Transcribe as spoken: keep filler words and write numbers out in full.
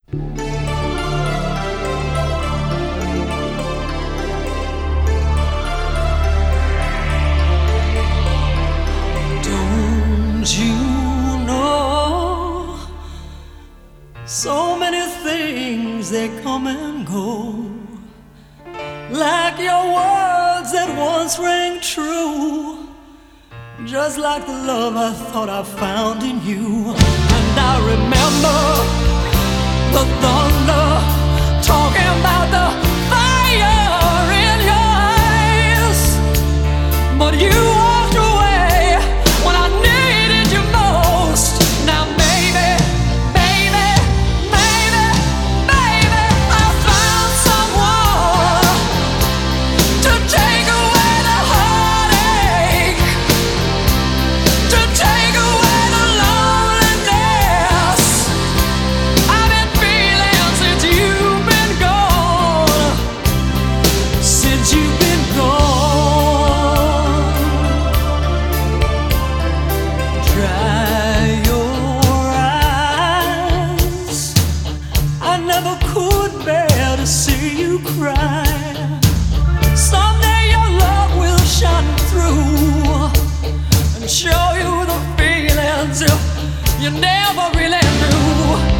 Don't you know so many things they come and go, like your words that once rang true, just like the love I thought I found in you. And I remember the thunder talking about the fire in your eyes, but you walked away when I needed you most. Now baby, baby, baby, baby, I found someone to take away the heartache, to take away the loneliness I've been feeling since you've been gone, since you've been gone. Dry your eyes, I never could bear to see you cry. Someday your love will shine through and show you the feelings you never really knew.